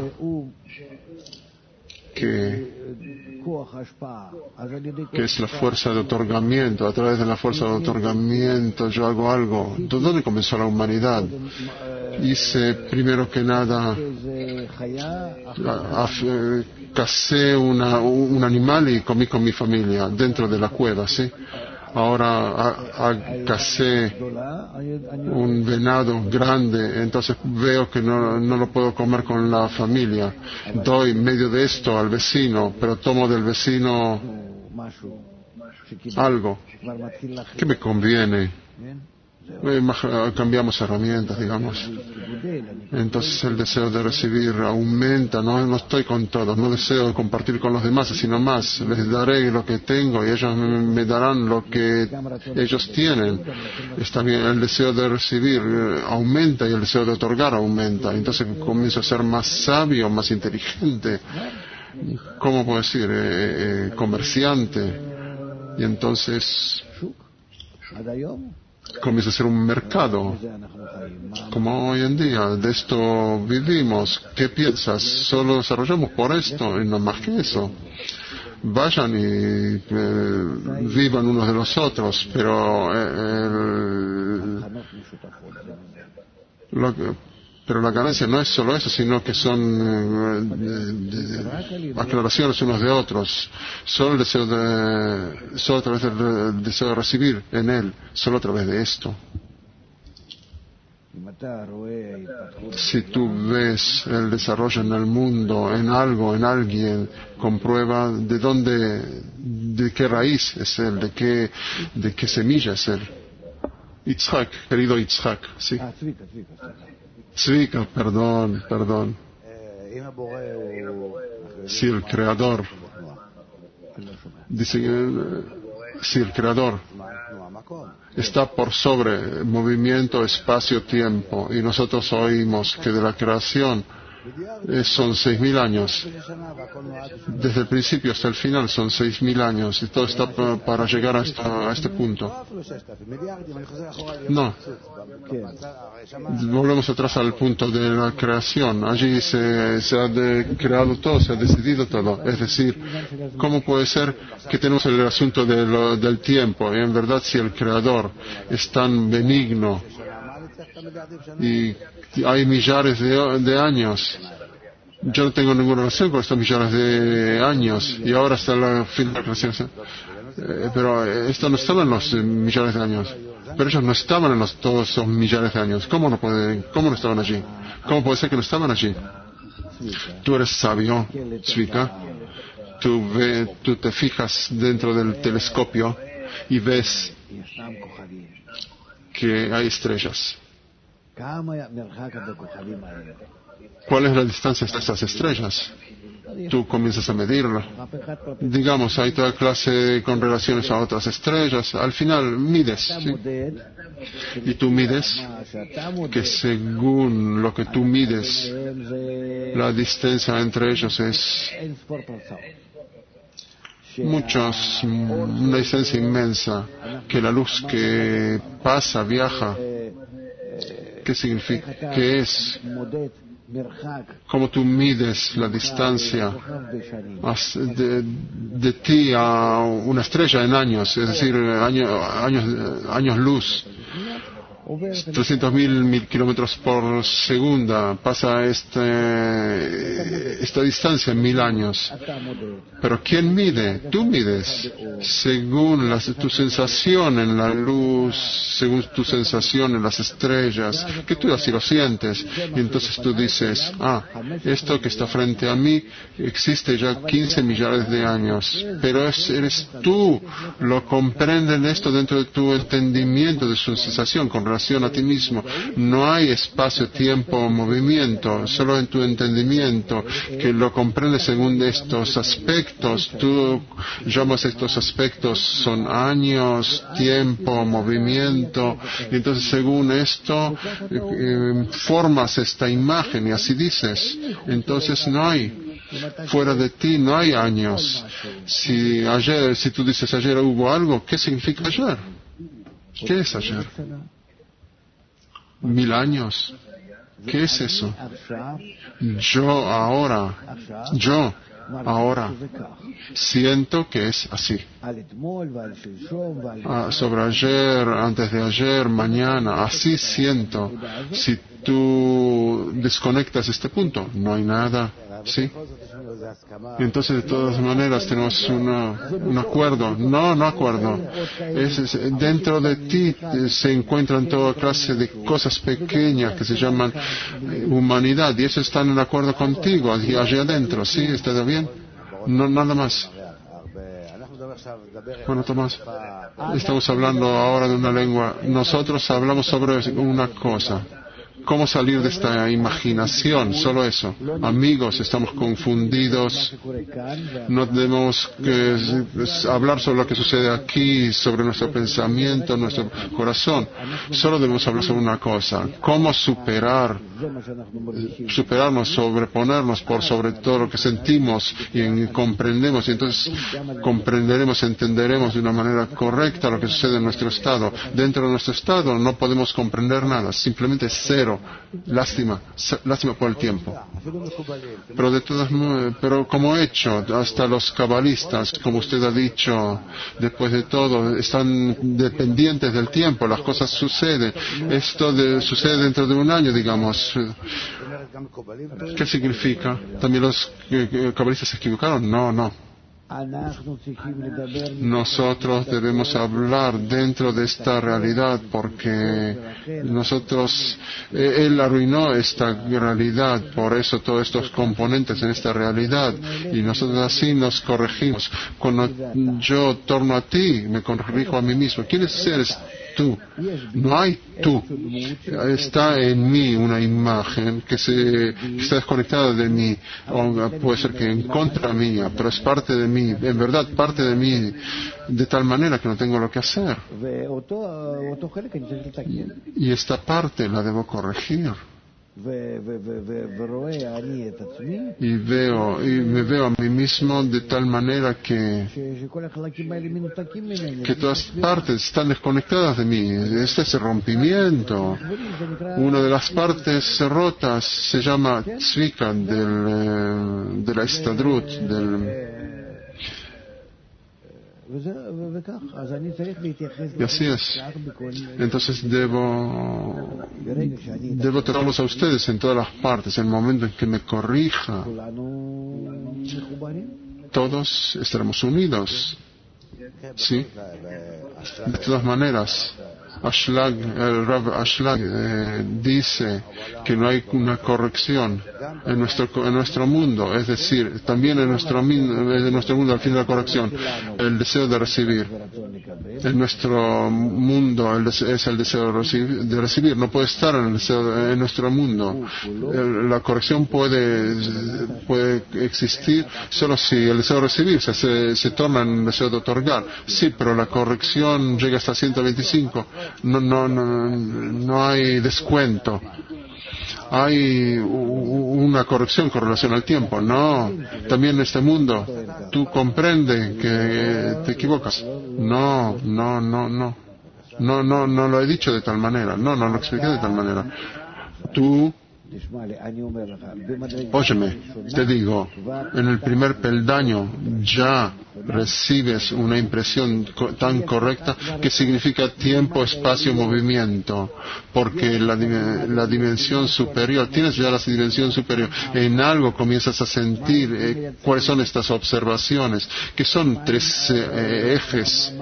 [SPEAKER 2] que que es la fuerza de otorgamiento. A través de la fuerza de otorgamiento yo hago algo. ¿Dónde comenzó la humanidad? hice primero que nada, a, a, casé una, un animal y comí con mi familia dentro de la cueva, ¿sí? Ahora a, a, casé un venado grande, entonces veo que no, no lo puedo comer con la familia. Doy medio de esto al vecino, pero tomo del vecino algo que me conviene. Cambiamos herramientas, digamos. Entonces el deseo de recibir aumenta. No, no estoy con todos, no deseo compartir con los demás, sino más. Les daré lo que tengo y ellos me darán lo que ellos tienen. Está bien, el deseo de recibir aumenta y el deseo de otorgar aumenta. Entonces comienzo a ser más sabio, más inteligente. ¿Cómo puedo decir? Eh, eh, comerciante. Y entonces comienza a ser un mercado, como hoy en día. De esto vivimos. ¿Qué piensas? Solo desarrollamos por esto y no más que eso. Vayan y eh, vivan unos de los otros, pero eh, el, lo que, pero la ganancia no es solo eso, sino que son eh, de, de, aclaraciones unos de otros. Solo el deseo de, solo a través del deseo de recibir en él, solo a través de esto. Si tú ves el desarrollo en el mundo, en algo, en alguien, comprueba de dónde, de qué raíz es él, de qué, de qué semilla es él. Yitzhak, querido Yitzhak, sí. Tzvika, perdón, perdón. Si el creador, dice, si el creador está por sobre movimiento, espacio, tiempo, y nosotros oímos que de la creación son seis mil años, desde el principio hasta el final son seis mil años, y todo está para llegar a, esta, a este punto. No, volvemos atrás al punto de la creación. Allí se, se ha de, creado todo, se ha decidido todo. Es decir, ¿cómo puede ser que tenemos el asunto de lo, del tiempo? Y en verdad, si el creador es tan benigno y hay millares de, de años, yo no tengo ninguna relación con estos millares de años, y ahora está la fin de la creación. Eh, pero esto no estaba en los eh, millares de años. Pero ellos no estaban en los, todos esos millares de años. ¿Cómo no pueden, cómo no estaban allí? ¿Cómo puede ser que no estaban allí? Tú eres sabio, Tzvika. Tú, ve, tú te fijas dentro del telescopio y ves que hay estrellas. ¿Cuál es la distancia de estas estrellas? Tú comienzas a medirla. Digamos, hay toda clase con relaciones a otras estrellas. Al final mides, ¿sí? Y tú mides que según lo que tú mides, la distancia entre ellos es muchos, una distancia inmensa, que la luz que pasa, viaja. ¿Qué significa? ¿Qué es? ¿Cómo tú mides la distancia de, de ti a una estrella en años? Es decir, años, años, años luz. trescientos mil mil kilómetros por segunda. Pasa este, esta distancia en mil años. Pero ¿quién mide? Tú mides. Según la, tu sensación en la luz, según tu sensación en las estrellas, que tú así lo sientes. Y entonces tú dices, ah, esto que está frente a mí existe ya quince millares de años. Pero es, eres tú, lo comprenden esto dentro de tu entendimiento de su sensación con relación a ti mismo. No hay espacio, tiempo, movimiento, solo en tu entendimiento, que lo comprendes según estos aspectos. Tú llamas estos aspectos, son años, tiempo, movimiento, y entonces según esto eh, formas esta imagen y así dices. Entonces no hay, fuera de ti no hay años. Si ayer, si tú dices ayer hubo algo, ¿qué significa ayer? ¿Qué es ayer? Mil años. ¿Qué es eso? Yo ahora, yo, Ahora siento que es así. Ah, sobre ayer, antes de ayer, mañana, así siento. Si tú desconectas este punto, no hay nada, ¿sí? Y entonces, de todas maneras, tenemos una, un acuerdo. No, no acuerdo. Es, es, dentro de ti se encuentran toda clase de cosas pequeñas que se llaman humanidad, y eso está en acuerdo contigo, allí, allí adentro, ¿sí? ¿Está bien? No, nada más. Bueno, Tomás, estamos hablando ahora de una lengua. Nosotros hablamos sobre una cosa. ¿Cómo salir de esta imaginación? Solo eso. Amigos, estamos confundidos. No debemos que, hablar sobre lo que sucede aquí, sobre nuestro pensamiento, nuestro corazón. Solo debemos hablar sobre una cosa. ¿Cómo superar, superarnos, sobreponernos por sobre todo lo que sentimos y comprendemos? Y entonces comprenderemos, entenderemos de una manera correcta lo que sucede en nuestro estado. Dentro de nuestro estado no podemos comprender nada. Simplemente cero. Lástima, lástima por el tiempo. Pero de todas pero como hecho, hasta los cabalistas, como usted ha dicho, después de todo, están dependientes del tiempo, las cosas suceden. Esto de, sucede dentro de un año, digamos. ¿Qué significa? ¿También los eh, cabalistas se equivocaron? No, no. Nosotros debemos hablar dentro de esta realidad porque nosotros, eh, Él arruinó esta realidad, por eso todos estos componentes en esta realidad, y nosotros así nos corregimos. Cuando yo torno a ti, me corrijo a mí mismo. ¿Quién eres tú? No hay tú. Está en mí una imagen que, se, que está desconectada de mí, o puede ser que en contra mía, pero es parte de mí, en verdad parte de mí, de tal manera que no tengo lo que hacer. Y esta parte la debo corregir. Y veo, y me veo a mí mismo de tal manera que, que todas partes están desconectadas de mí. Este es el rompimiento. Una de las partes rotas se llama Tzvika del, de la Estadrut, del... Y así es. Entonces debo, debo tratarlos a ustedes en todas las partes. En el momento en que me corrija, todos estaremos unidos. ¿Sí? De todas maneras, Ashlag, el Rav Ashlag eh, dice que no hay una corrección en nuestro, en nuestro mundo, es decir, también en nuestro, en nuestro mundo al fin de la corrección, el deseo de recibir. En nuestro mundo el deseo, es el deseo de recibir, de recibir, no puede estar en, el deseo, en nuestro mundo. El, la corrección puede, puede existir solo si el deseo de recibir se, se, se torna en el deseo de otorgar. Sí, pero la corrección llega hasta ciento veinticinco. No, no, no, no hay descuento. Hay una corrección con relación al tiempo. No, también en este mundo tú comprendes que te equivocas. No, no, no, no. No, no, no lo he dicho de tal manera. No, no lo expliqué de tal manera. Tú, óyeme, te digo, en el primer peldaño ya recibes una impresión tan correcta que significa tiempo, espacio, movimiento, porque la, la dimensión superior, tienes ya la dimensión superior, en algo comienzas a sentir eh, cuáles son estas observaciones, que son tres eh, ejes.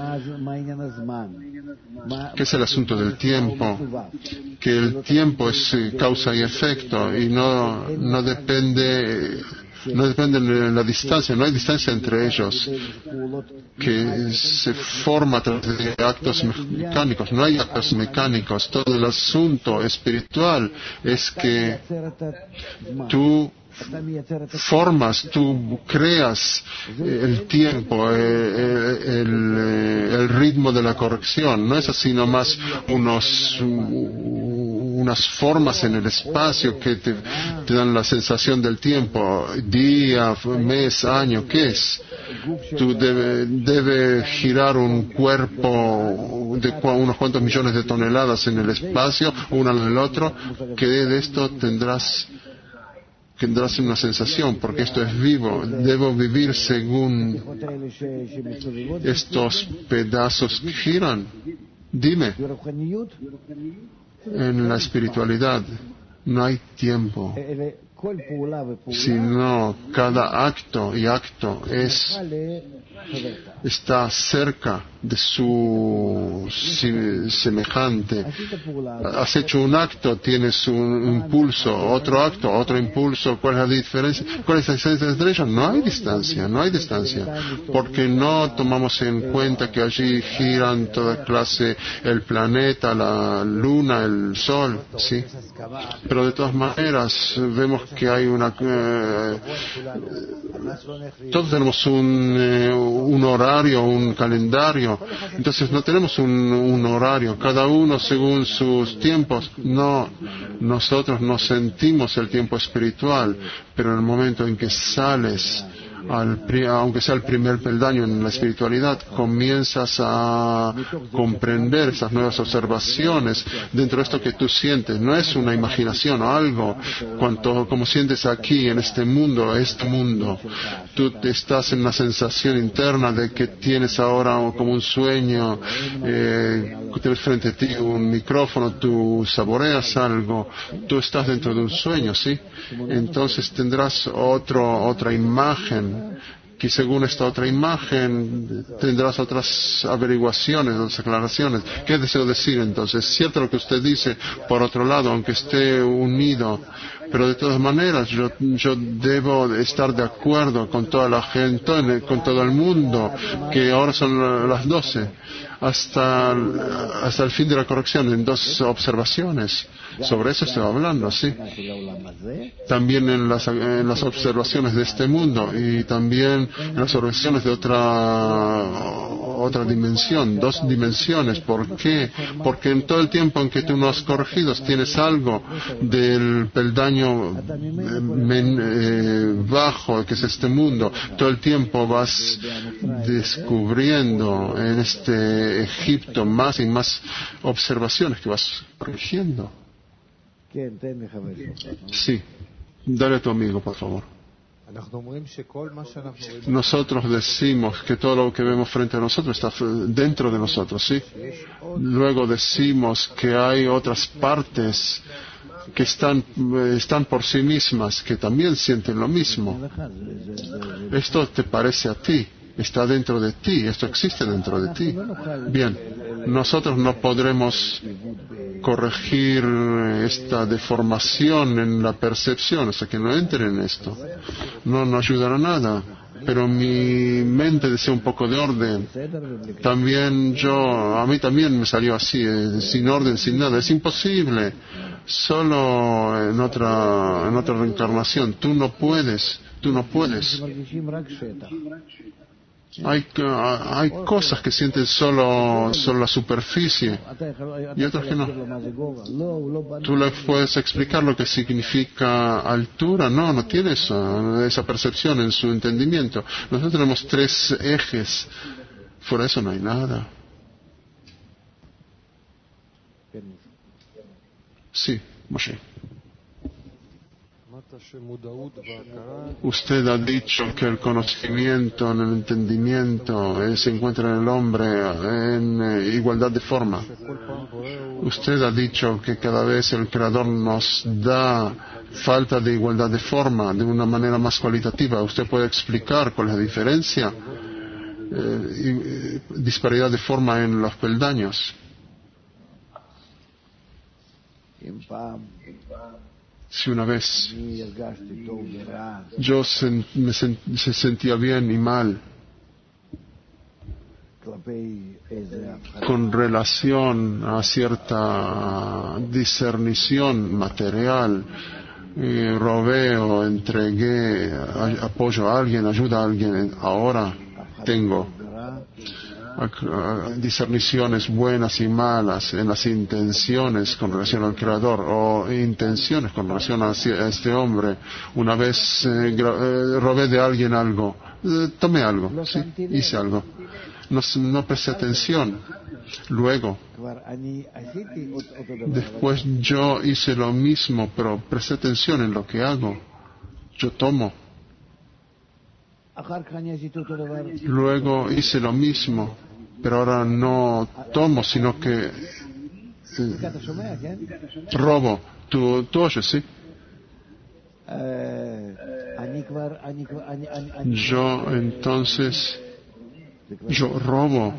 [SPEAKER 2] ¿Qué es el asunto del tiempo? Que el tiempo es eh, causa y efecto y no, no depende... No depende de la distancia, no hay distancia entre ellos, que se forma a través de actos mecánicos, no hay actos mecánicos. Todo el asunto espiritual es que tú formas, tú creas el tiempo, el, el, el ritmo de la corrección. No es así nomás unos, unas formas en el espacio que te, te dan la sensación del tiempo, día, mes, año, ¿qué es? Tú debe, debe girar un cuerpo de unos cuantos millones de toneladas en el espacio, uno al otro, que de esto tendrás tendrás una sensación, porque esto es vivo. Debo vivir según estos pedazos que giran. Dime, en la espiritualidad no hay tiempo, sino cada acto y acto es está cerca de su semejante. Has hecho un acto, tienes un impulso, otro acto, otro impulso. ¿Cuál es la diferencia? ¿Cuál es la distancia entre ellos? No hay distancia, no hay distancia, porque no tomamos en cuenta que allí giran toda clase, el planeta, la luna, el sol, ¿sí? Pero de todas maneras vemos que hay una eh, todos tenemos un, eh, un horario, un calendario. Entonces no tenemos un, un horario, cada uno según sus tiempos. No, nosotros no sentimos el tiempo espiritual, pero en el momento en que sales, al, aunque sea el primer peldaño en la espiritualidad, comienzas a comprender esas nuevas observaciones dentro de esto que tú sientes. No es una imaginación o algo, cuanto como sientes aquí en este mundo, este mundo. Tú estás en una sensación interna de que tienes ahora como un sueño, eh, tienes frente a ti un micrófono, tú saboreas algo, tú estás dentro de un sueño, ¿sí? Entonces tendrás otro, otra imagen, que según esta otra imagen tendrás otras averiguaciones, otras aclaraciones. ¿Qué deseo decir entonces? Es cierto lo que usted dice, por otro lado, aunque esté unido, pero de todas maneras yo, yo debo estar de acuerdo con toda la gente, con todo el mundo, que ahora son las doce, hasta, hasta el fin de la corrección, en dos observaciones. Sobre eso estoy hablando, sí. También en las, en las observaciones de este mundo y también en las observaciones de otra otra dimensión, dos dimensiones. ¿Por qué? Porque en todo el tiempo en que tú no has corregido tienes algo del peldaño men, eh, bajo, que es este mundo. Todo el tiempo vas descubriendo en este Egipto más y más observaciones que vas corrigiendo. Sí, dale a tu amigo, por favor. Nosotros decimos que todo lo que vemos frente a nosotros está dentro de nosotros, ¿sí? Luego decimos que hay otras partes que están, están por sí mismas, que también sienten lo mismo. Esto te parece a ti, está dentro de ti, esto existe dentro de ti. Bien, nosotros no podremos corregir esta deformación en la percepción hasta que no entre en esto. No nos ayudará nada. Pero mi mente desea un poco de orden. También yo, a mí también me salió así, eh, sin orden, sin nada. Es imposible. Solo en otra, en otra reencarnación. Tú no puedes, tú no puedes. Hay, hay cosas que sienten solo, solo la superficie y otras que no. ¿Tú le puedes explicar lo que significa altura? No, no tiene eso, esa percepción en su entendimiento. Nosotros tenemos tres ejes, fuera de eso no hay nada. Sí, Moshe. Usted ha dicho que el conocimiento, el entendimiento, eh, se encuentra en el hombre en eh, igualdad de forma. Usted ha dicho que cada vez el Creador nos da falta de igualdad de forma, de una manera más cualitativa. ¿Usted puede explicar cuál es la diferencia? Eh, y, eh, disparidad de forma en los peldaños. Si una vez yo sen, me sen, se sentía bien y mal con relación a cierta discernición material, eh, robeo, entregué, a, apoyo a alguien, ayuda a alguien, ahora tengo discerniciones buenas y malas en las intenciones con relación al Creador o intenciones con relación a este hombre. Una vez eh, eh, robé de alguien algo, eh, tomé algo, ¿sí? Hice algo, no, no presté atención. Luego, después yo hice lo mismo, pero presté atención en lo que hago. yo tomo. Luego hice lo mismo, pero ahora no tomo, sino que eh, robo. ¿Tú, tú oyes, sí? Yo entonces, yo robo,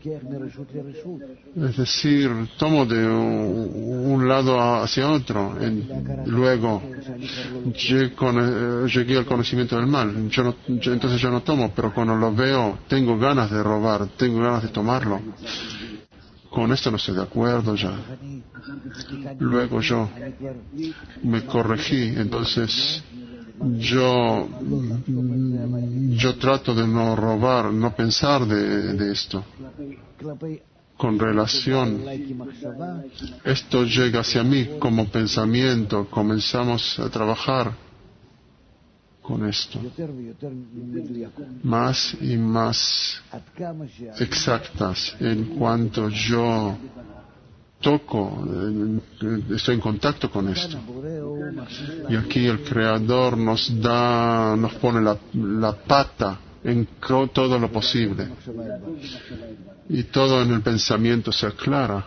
[SPEAKER 2] es decir, tomo de un, un lado hacia otro, en, luego llegué, con, llegué al conocimiento del mal. Yo no, yo, entonces yo no tomo, pero cuando lo veo tengo ganas de robar, tengo ganas de tomarlo. Con esto no estoy de acuerdo ya. Luego yo me corregí, entonces yo yo trato de no robar, no pensar de, de esto. Con relación, esto llega hacia mí como pensamiento, comenzamos a trabajar con esto, más y más exactas en cuanto yo toco, estoy en contacto con esto. Y aquí el Creador nos da, nos pone la, la pata en todo lo posible. Y todo en el pensamiento se aclara.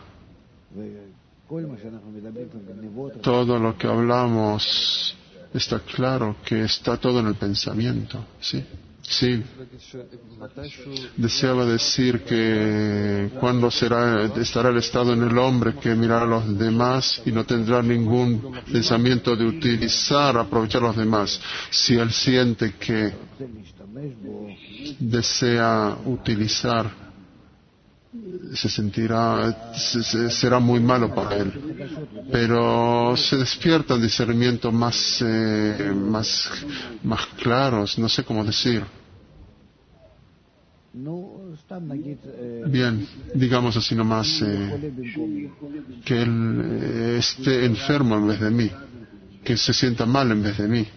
[SPEAKER 2] Todo lo que hablamos está claro que está todo en el pensamiento, ¿sí? Sí. Deseaba decir que cuando será, estará el estado en el hombre que mirará a los demás y no tendrá ningún pensamiento de utilizar, aprovechar a los demás. Si él siente que desea utilizar, se sentirá, se, se, será muy malo para él. Pero se despiertan discernimientos más, eh, más, más claros, no sé cómo decir. Bien, digamos así nomás, eh, que él eh, esté enfermo en vez de mí, que se sienta mal en vez de mí,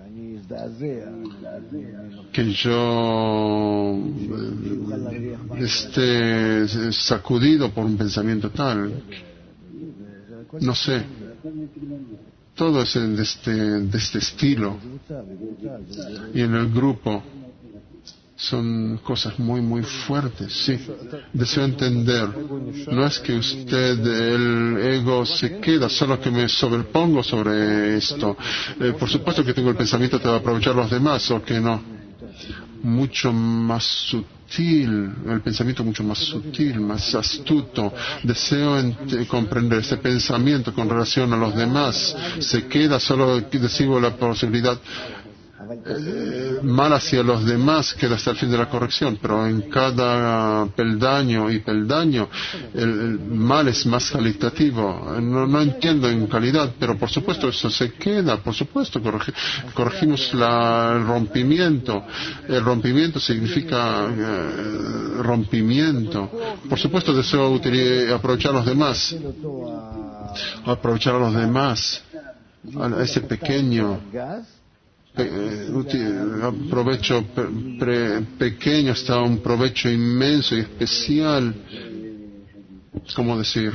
[SPEAKER 2] que yo eh, esté sacudido por un pensamiento tal, no sé, todo es de este, de este estilo, y en el grupo son cosas muy, muy fuertes, sí. Deseo entender. No es que usted, el ego, se queda, solo que me sobrepongo sobre esto. Eh, por supuesto que tengo el pensamiento de aprovechar a los demás, o que no. Mucho más sutil, el pensamiento mucho más sutil, más astuto. Deseo ent- comprender ese pensamiento con relación a los demás. Se queda, solo decido la posibilidad Eh, mal hacia los demás queda hasta el fin de la corrección, pero en cada peldaño y peldaño el, el mal es más calitativo. No, no entiendo en calidad, pero por supuesto eso se queda, por supuesto corregi, corregimos la, el rompimiento. El rompimiento significa eh, rompimiento. Por supuesto deseo utilizar, aprovechar a los demás, aprovechar a los demás, a ese pequeño Pe, eh, provecho pe, pre, pequeño hasta un provecho inmenso y especial, ¿cómo decir?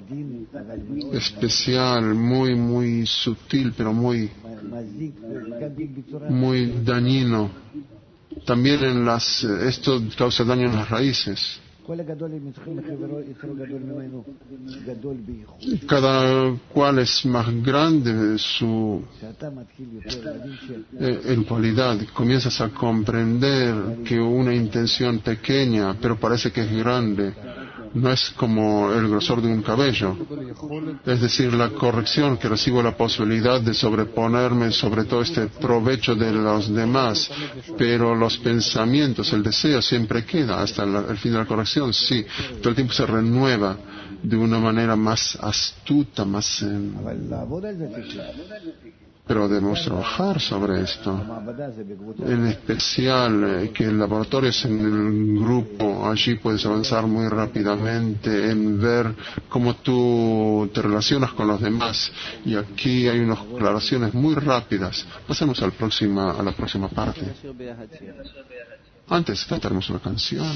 [SPEAKER 2] Especial, muy, muy sutil, pero muy, muy dañino. También en las, esto causa daño en las raíces. Cada cual es más grande su eh, en cualidad. Comienzas a comprender que una intención pequeña, pero parece que es grande, no es como el grosor de un cabello. Es decir, la corrección que recibo la posibilidad de sobreponerme sobre todo este provecho de los demás, pero los pensamientos, el deseo siempre queda hasta el, el fin de la corrección, sí, todo el tiempo se renueva de una manera más astuta, más... Eh, pero debemos trabajar sobre esto. En especial, eh, que el laboratorio es en el grupo, allí puedes avanzar muy rápidamente en ver cómo tú te relacionas con los demás. Y aquí hay unas aclaraciones muy rápidas. Pasemos al próxima, a la próxima parte. Antes cantaremos una canción.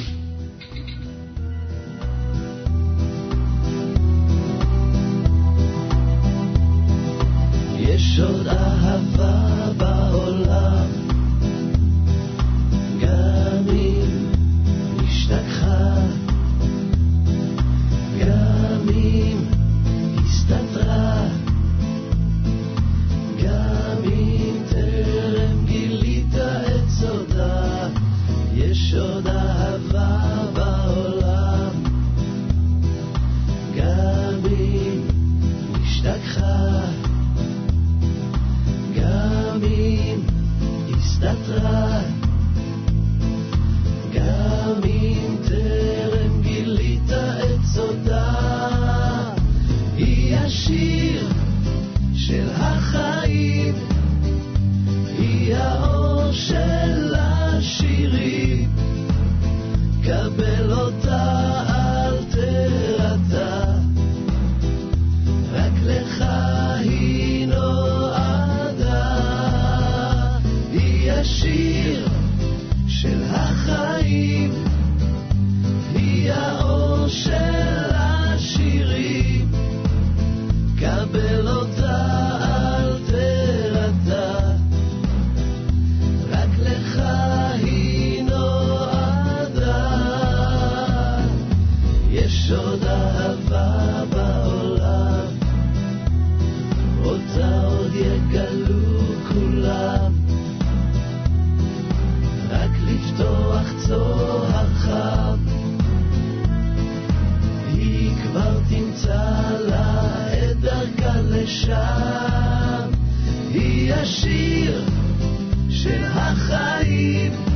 [SPEAKER 3] יש עוד אהבה בעולם יש עוד אהבה בעולם, אותה עוד יגלו כולם, רק לפתוח צוהר חם, היא כבר תמצא לה את דרכה לשם, היא השיר של החיים